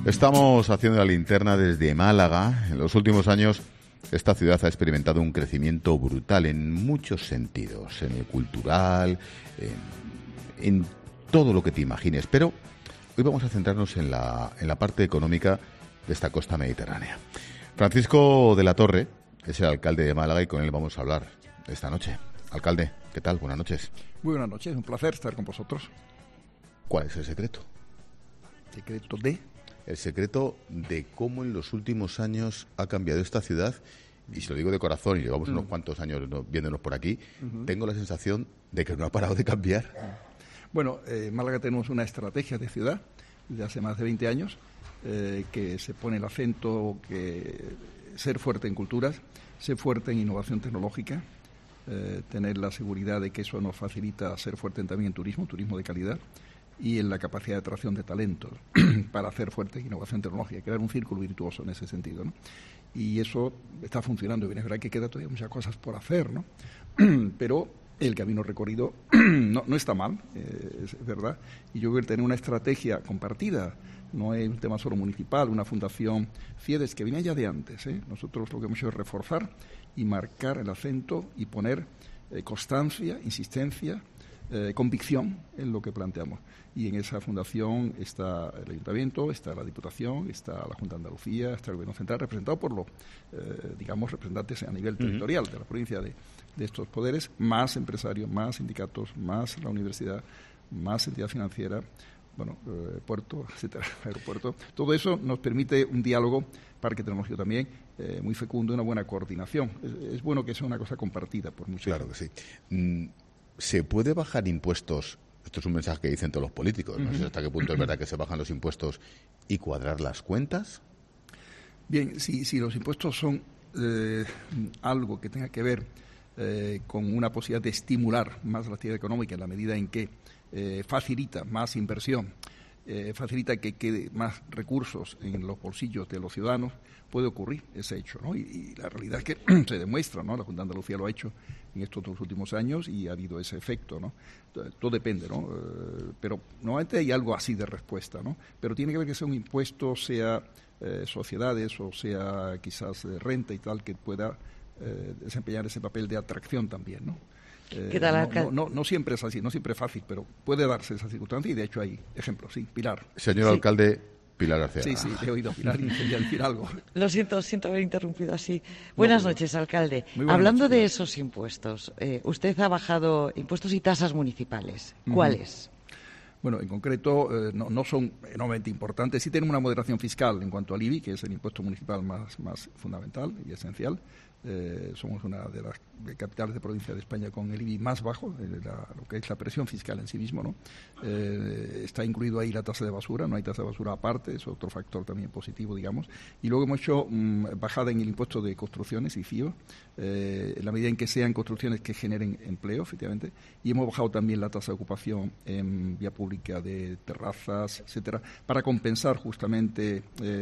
Estamos haciendo la linterna desde Málaga. En los últimos años, esta ciudad ha experimentado un crecimiento brutal en muchos sentidos, en el cultural, en todo lo que te imagines. Pero hoy vamos a centrarnos en la parte económica de esta costa mediterránea. Francisco de la Torre es el alcalde de Málaga y con él vamos a hablar esta noche. Alcalde, ¿qué tal? Buenas noches. Muy buenas noches, un placer estar con vosotros. ¿Cuál es el secreto? ¿Secreto de? El secreto de cómo en los últimos años ha cambiado esta ciudad, y si lo digo de corazón, y llevamos unos cuantos años viéndonos por aquí, tengo la sensación de que no ha parado de cambiar. Bueno, en Málaga tenemos una estrategia de ciudad desde hace más de 20 años que se pone el acento que ser fuerte en culturas, ser fuerte en innovación tecnológica, tener la seguridad de que eso nos facilita ser fuerte también en turismo de calidad, y en la capacidad de atracción de talentos para hacer fuerte innovación tecnológica, crear un círculo virtuoso en ese sentido, ¿no? Y eso está funcionando bien. Es verdad que queda todavía muchas cosas por hacer, ¿no? Pero el camino recorrido no está mal, es verdad. Y yo creo que tener una estrategia compartida no es un tema solo municipal, una fundación FIEDES que viene ya de antes, ¿eh? Nosotros lo que hemos hecho es reforzar y marcar el acento y poner constancia, insistencia, convicción en lo que planteamos. Y en esa fundación está el Ayuntamiento, está la Diputación, está la Junta de Andalucía, está el Gobierno Central, representado por los, representantes a nivel territorial de la provincia de estos poderes, más empresarios, más sindicatos, más la universidad, más entidad financiera, puerto, etcétera, aeropuerto. Todo eso nos permite un diálogo, parque tecnológico también, muy fecundo y una buena coordinación. Es bueno que sea una cosa compartida por muchos. Claro que sí. ¿Se puede bajar impuestos? Esto es un mensaje que dicen todos los políticos. No sé hasta qué punto es verdad que se bajan los impuestos y cuadrar las cuentas. Bien, si los impuestos son algo que tenga que ver con una posibilidad de estimular más la actividad económica en la medida en que facilita más inversión, facilita que quede más recursos en los bolsillos de los ciudadanos, puede ocurrir ese hecho, ¿no? Y la realidad es que se demuestra, ¿no? La Junta de Andalucía lo ha hecho en estos 2 últimos años y ha habido ese efecto, ¿no? Todo depende, ¿no? Pero normalmente hay algo así de respuesta, ¿no? Pero tiene que ver que sea un impuesto, sea sociedades o sea quizás renta y tal, que pueda desempeñar ese papel de atracción también, ¿no? ¿Qué tal, alcalde? No siempre es así, no siempre es fácil, pero puede darse esa circunstancia y de hecho hay ejemplos, sí. Pilar. Señor alcalde, Pilar García. Sí, he oído a Pilar y quería decir algo. Lo siento haber interrumpido así. Buenas noches, alcalde. Hablando de esos impuestos, usted ha bajado impuestos y tasas municipales. ¿Cuáles? Bueno, en concreto no son enormemente importantes. Sí tenemos una moderación fiscal en cuanto al IBI, que es el impuesto municipal más fundamental y esencial. Somos una de las capitales de provincia de España con el IBI más bajo, lo que es la presión fiscal en sí mismo, ¿no? Está incluido ahí la tasa de basura, no hay tasa de basura aparte, es otro factor también positivo, digamos. Y luego hemos hecho bajada en el impuesto de construcciones y FIO, en la medida en que sean construcciones que generen empleo, efectivamente, y hemos bajado también la tasa de ocupación en vía pública de terrazas, etcétera, para compensar justamente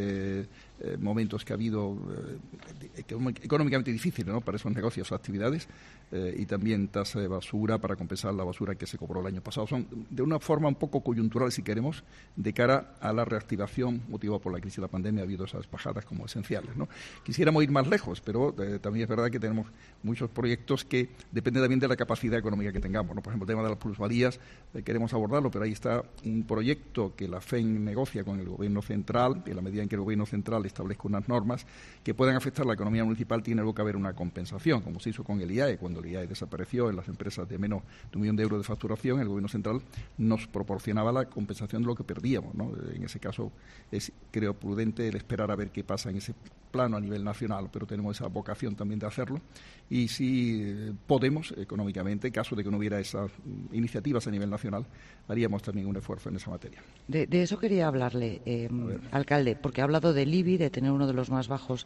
momentos que ha habido económicamente difíciles, ¿no? Para esos negocios o actividades, y también tasa de basura para compensar la basura que se cobró el año pasado. Son de una forma un poco coyuntural, si queremos, de cara a la reactivación motivada por la crisis de la pandemia. Ha habido esas bajadas como esenciales, ¿no? Quisiéramos ir más lejos, pero también es verdad que tenemos muchos proyectos que dependen también de la capacidad económica que tengamos, ¿no? Por ejemplo, el tema de las plusvalías, queremos abordarlo, pero ahí está un proyecto que la FEN negocia con el Gobierno Central, y en la medida en que el Gobierno Central establezca unas normas que puedan afectar la economía municipal, tiene luego que haber una compensación, como se hizo con el IAE. Cuando el IAE desapareció en las empresas de menos de 1 millón de euros de facturación, el Gobierno Central nos proporcionaba la compensación de lo que perdíamos, ¿no? En ese caso es, creo, prudente el esperar a ver qué pasa en ese plano a nivel nacional, pero tenemos esa vocación también de hacerlo, y si podemos económicamente, en caso de que no hubiera esas iniciativas a nivel nacional, haríamos también un esfuerzo en esa materia. De eso quería hablarle, alcalde, porque ha hablado del IBI, de tener uno de los más bajos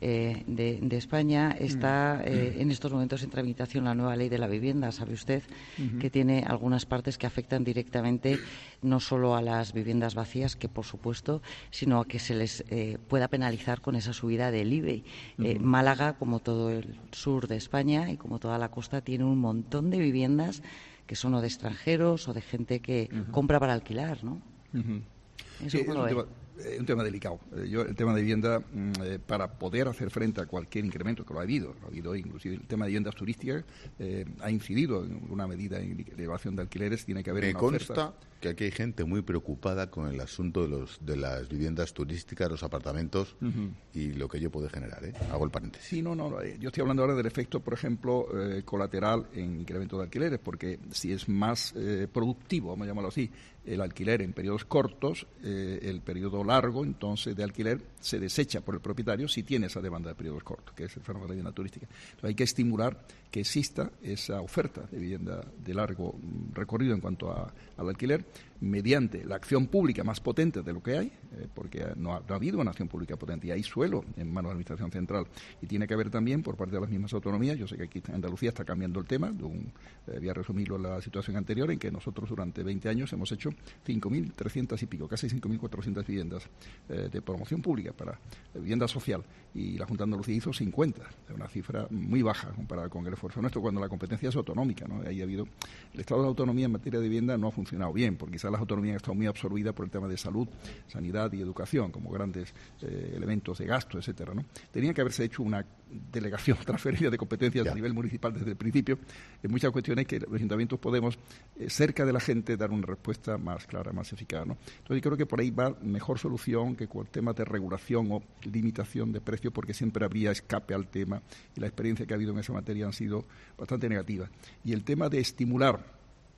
de España. Está en estos momentos en tramitación la nueva ley de la vivienda, sabe usted, que tiene algunas partes que afectan directamente no solo a las viviendas vacías, que por supuesto, sino a que se les pueda penalizar con esa subida del IBI. Málaga, como todo el sur de España y como toda la costa, tiene un montón de viviendas que son o de extranjeros o de gente que compra para alquilar, ¿no? Sí, es un tema delicado. El tema de vivienda, para poder hacer frente a cualquier incremento, que lo ha habido inclusive el tema de viviendas turísticas ha incidido en una medida en la elevación de alquileres, tiene que haber una oferta. Me consta que aquí hay gente muy preocupada con el asunto de las viviendas turísticas, los apartamentos y lo que ello puede generar, ¿eh? Hago el paréntesis. Sí, no, yo estoy hablando ahora del efecto, por ejemplo, colateral en incremento de alquileres, porque si es más productivo, vamos a llamarlo así, el alquiler en periodos cortos, el periodo largo, entonces, de alquiler se desecha por el propietario si tiene esa demanda de periodos cortos, que es el fenómeno de la vivienda turística. Entonces hay que estimular que exista esa oferta de vivienda de largo recorrido en cuanto al alquiler, mediante la acción pública más potente de lo que hay, porque no ha habido una acción pública potente y hay suelo en manos de la Administración Central, y tiene que haber también por parte de las mismas autonomías. Yo sé que aquí en Andalucía está cambiando el tema, voy a resumirlo en la situación anterior, en que nosotros durante 20 años hemos hecho 5.300 y pico, casi 5.400 viviendas de promoción pública para vivienda social, y la Junta de Andalucía hizo 50, una cifra muy baja comparada con el esfuerzo nuestro, cuando la competencia es autonómica, ¿no? Ahí ha habido, el estado de la autonomía en materia de vivienda no ha funcionado bien, porque quizás las autonomías han estado muy absorbidas por el tema de salud, sanidad y educación como grandes elementos de gasto, etcétera, ¿no? Tenía que haberse hecho una delegación, transferencia de competencias a nivel municipal desde el principio, en muchas cuestiones que los ayuntamientos podemos, cerca de la gente, dar una respuesta más clara, más eficaz, ¿no? Entonces yo creo que por ahí va mejor solución que con temas de regulación o limitación de precios, porque siempre habría escape al tema, y la experiencia que ha habido en esa materia han sido bastante negativas. Y el tema de estimular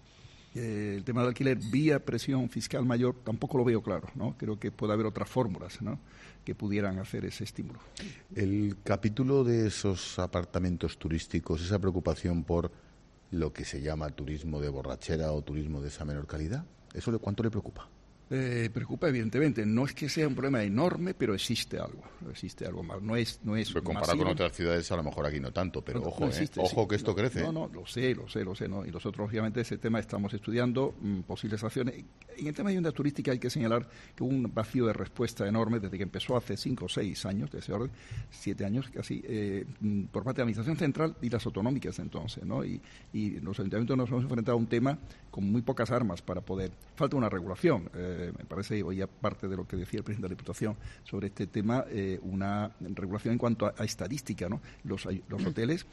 el tema del alquiler vía presión fiscal mayor tampoco lo veo claro, ¿no? Creo que puede haber otras fórmulas, ¿no?, que pudieran hacer ese estímulo. El capítulo de esos apartamentos turísticos, esa preocupación por lo que se llama turismo de borrachera o turismo de esa menor calidad, ¿eso cuánto le preocupa? Preocupa, evidentemente. No es que sea un problema enorme, pero existe algo más. No es pero comparado con otras ciudades, a lo mejor aquí no tanto, pero ojo, existe, ojo que esto crece. No, lo sé, ¿no? Y nosotros, obviamente, ese tema estamos estudiando posibles acciones. En el tema de vivienda turística hay que señalar que hubo un vacío de respuesta enorme desde que empezó hace 5 o 6 años, de ese orden, 7 años casi, por parte de la Administración Central y las autonómicas entonces, ¿no? Y los ayuntamientos nos hemos enfrentado a un tema con muy pocas armas para poder. Falta una regulación. Me parece, oía parte de lo que decía el presidente de la Diputación sobre este tema, una regulación en cuanto a estadística, ¿no? Los hoteles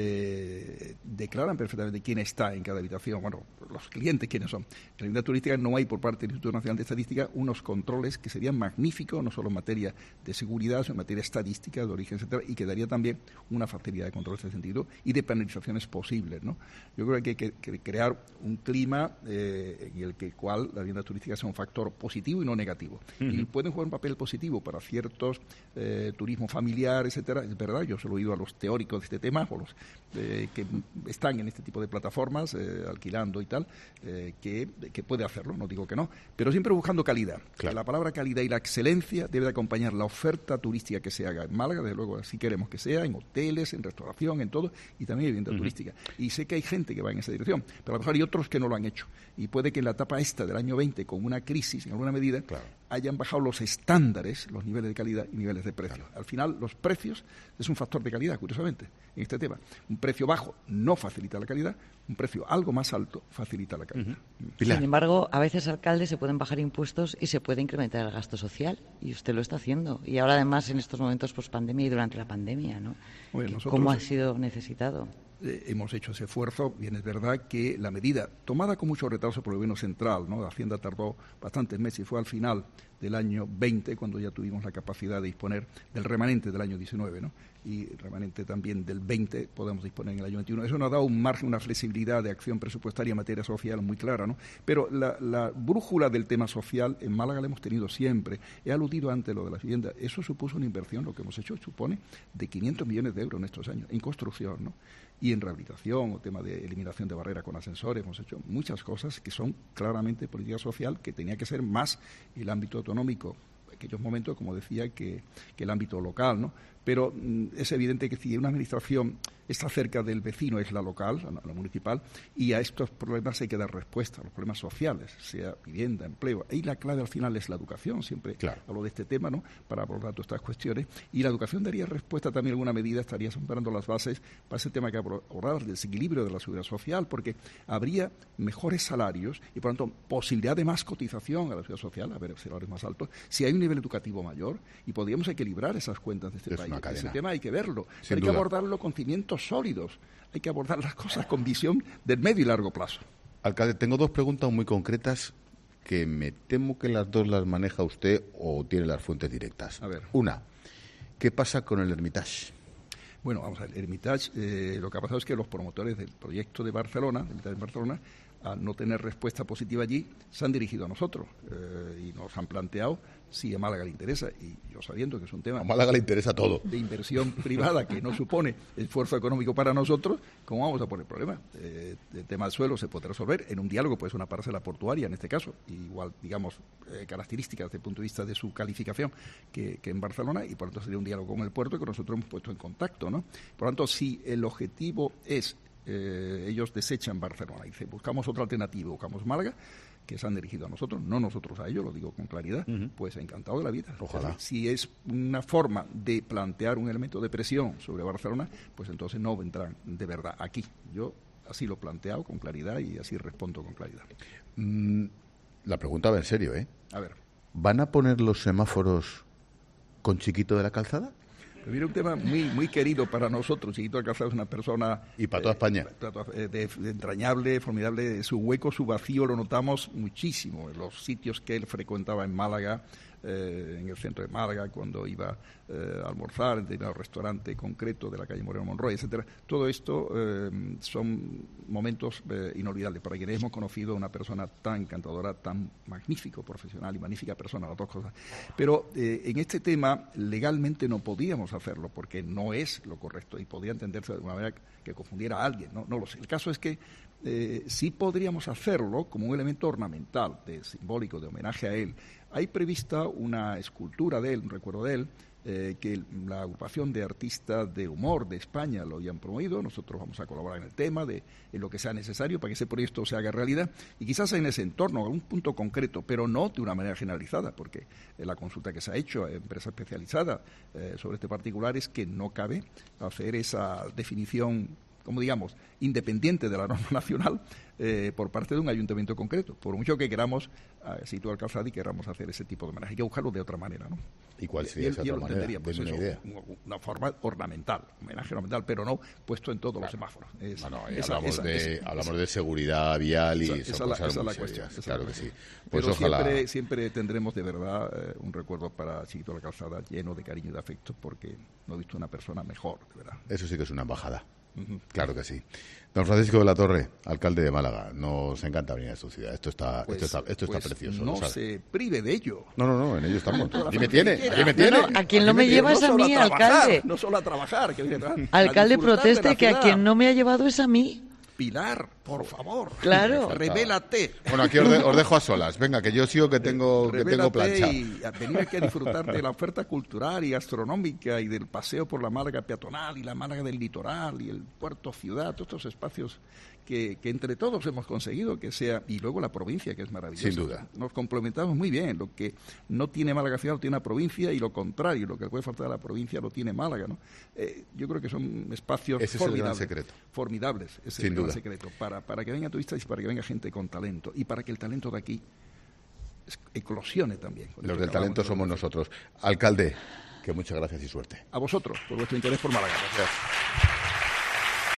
declaran perfectamente quién está en cada habitación, bueno, los clientes quiénes son. En la vivienda turística no hay por parte del Instituto Nacional de Estadística unos controles que serían magníficos, no solo en materia de seguridad, sino en materia estadística, de origen, etcétera, y que daría también una facilidad de control en ese sentido y de penalizaciones posibles, ¿no? Yo creo que hay que crear un clima en el cual la vivienda turística sea un factor positivo y no negativo. Y pueden jugar un papel positivo para ciertos turismo familiar, etcétera. Es verdad, yo se lo he oído a los teóricos de este tema, o los que están en este tipo de plataformas, alquilando y tal, que puede hacerlo, no digo que no, pero siempre buscando calidad. Claro. La palabra calidad y la excelencia debe de acompañar la oferta turística que se haga en Málaga, desde luego así queremos que sea, en hoteles, en restauración, en todo, y también en vivienda turística. Y sé que hay gente que va en esa dirección, pero a lo mejor hay otros que no lo han hecho. Y puede que en la etapa esta del año 20, con una crisis, en alguna medida, hayan bajado los estándares, los niveles de calidad y niveles de precio. Al final, los precios es un factor de calidad, curiosamente, en este tema. Un precio bajo no facilita la calidad, un precio algo más alto facilita la calidad. Sin embargo, a veces, alcalde, se pueden bajar impuestos y se puede incrementar el gasto social, y usted lo está haciendo. Y ahora, además, en estos momentos post-pandemia y durante la pandemia, ¿no? Bueno, ¿cómo ha sido necesitado? Hemos hecho ese esfuerzo. Bien, es verdad que la medida, tomada con mucho retraso por el gobierno central, ¿no? Hacienda tardó bastantes meses y fue al final del año 20 cuando ya tuvimos la capacidad de disponer del remanente del año 19, ¿no? Y remanente también del 20 podemos disponer en el año 21. Eso nos ha dado un margen, una flexibilidad de acción presupuestaria en materia social muy clara, ¿no? Pero la brújula del tema social en Málaga la hemos tenido siempre. He aludido antes lo de las viviendas. Eso supuso una inversión, lo que hemos hecho supone de 500 millones de euros en estos años, en construcción, ¿no? Y en rehabilitación, o tema de eliminación de barreras con ascensores. Hemos hecho muchas cosas que son claramente política social, que tenía que ser más el ámbito autonómico en aquellos momentos, como decía, que el ámbito local, ¿no? pero es evidente que si una administración está cerca del vecino, es la local, la municipal, y a estos problemas hay que dar respuesta, a los problemas sociales, sea vivienda, empleo. Ahí la clave al final es la educación, siempre hablo de este tema, ¿no?, para abordar todas estas cuestiones, y la educación daría respuesta también a alguna medida, estaría sentando las bases para ese tema que abordar, el desequilibrio de la seguridad social, porque habría mejores salarios y, por lo tanto, posibilidad de más cotización a la seguridad social, a ver salarios más altos, si hay un nivel educativo mayor, y podríamos equilibrar esas cuentas de este país. Ese tema hay que verlo, pero hay que abordarlo con cimientos sólidos, hay que abordar las cosas con visión del medio y largo plazo. Alcalde, tengo dos preguntas muy concretas que me temo que las dos las maneja usted o tiene las fuentes directas. A ver. Una, ¿qué pasa con el Hermitage? Bueno, vamos a ver, el Hermitage, lo que ha pasado es que los promotores del proyecto de Barcelona, del Hermitage en Barcelona, al no tener respuesta positiva allí, se han dirigido a nosotros y nos han planteado si a Málaga le interesa. Y yo, sabiendo que es un tema... A Málaga le interesa todo. De inversión privada que no supone esfuerzo económico para nosotros, ¿cómo vamos a poner problema? El tema del suelo se puede resolver en un diálogo, pues una parcela portuaria en este caso, igual, digamos, características desde el punto de vista de su calificación que en Barcelona, y por lo tanto sería un diálogo con el puerto que nosotros hemos puesto en contacto, ¿no? Por lo tanto, si el objetivo es... ellos desechan Barcelona y dicen, buscamos otra alternativa, buscamos Málaga, que se han dirigido a nosotros, no nosotros a ellos, lo digo con claridad, pues encantado de la vida. Ojalá. Si es una forma de plantear un elemento de presión sobre Barcelona, pues entonces no vendrán de verdad aquí. Yo así lo he planteado con claridad y así respondo con claridad. La pregunta va en serio, ¿eh? A ver. ¿Van a poner los semáforos con Chiquito de la Calzada? Mira, un tema muy querido para nosotros. Chiquito de la Calzada es una persona... Y para toda España. De entrañable, formidable. Su hueco, su vacío lo notamos muchísimo en los sitios que él frecuentaba en Málaga, en el centro de Málaga, cuando iba a almorzar en el restaurante concreto de la calle Moreno Monroy, etcétera. Todo esto son momentos inolvidables para quienes hemos conocido a una persona tan encantadora, tan magnífico profesional y magnífica persona, las dos cosas. Pero en este tema legalmente no podíamos hacerlo porque no es lo correcto y podía entenderse de alguna manera que confundiera a alguien, no lo sé. El caso es que sí podríamos hacerlo como un elemento ornamental, simbólico, de homenaje a él. Hay prevista una escultura de él, un recuerdo de él, que la agrupación de artistas de humor de España lo habían promovido. Nosotros vamos a colaborar en el tema, en lo que sea necesario para que ese proyecto se haga realidad, y quizás en ese entorno, algún punto concreto, pero no de una manera generalizada, porque la consulta que se ha hecho a empresa especializada sobre este particular es que no cabe hacer esa definición, como digamos, independiente de la norma nacional por parte de un ayuntamiento concreto, por mucho que queramos situar el Calzada y queramos hacer ese tipo de homenaje. Hay que buscarlo de otra manera, ¿no? ¿Y cuál sería esa otra manera? Pues eso, una forma ornamental, homenaje ornamental, pero no puesto en todos los semáforos. Hablamos de seguridad vial y esa es la cuestión. Claro que sí. Pues pero ojalá... siempre tendremos de verdad un recuerdo para Chiquito de la Calzada lleno de cariño y de afecto, porque no he visto una persona mejor, de verdad. Eso sí que es una embajada. Claro que sí. Don Francisco de la Torre, alcalde de Málaga, nos encanta venir a su ciudad. Esto está precioso. No se prive de ello. No, en ello estamos. Aquí me tiene. A quien no me llevas a mí, alcalde. No solo a trabajar. Alcalde, proteste que a quien no me ha llevado es a mí. Pilar, por favor. Claro. Revélate. Bueno, aquí os dejo a solas. Venga, que yo sigo que tengo plancha. Y a venir aquí a disfrutar de la oferta cultural y gastronómica y del paseo por la Málaga peatonal y la Málaga del litoral y el puerto ciudad, todos estos espacios que entre todos hemos conseguido que sea, y luego la provincia, que es maravillosa. Sin duda. Nos complementamos muy bien. Lo que no tiene Málaga ciudad lo tiene la provincia, y lo contrario, lo que puede faltar a la provincia lo tiene Málaga, ¿no? Yo creo que son espacios Ese formidables. Es el gran secreto. Formidables. Es el gran secreto. Para que vengan turistas y para que venga gente con talento. Y para que el talento de aquí eclosione también. Los del talento somos nosotros. Alcalde, que muchas gracias y suerte. A vosotros, por vuestro interés por Málaga. Gracias.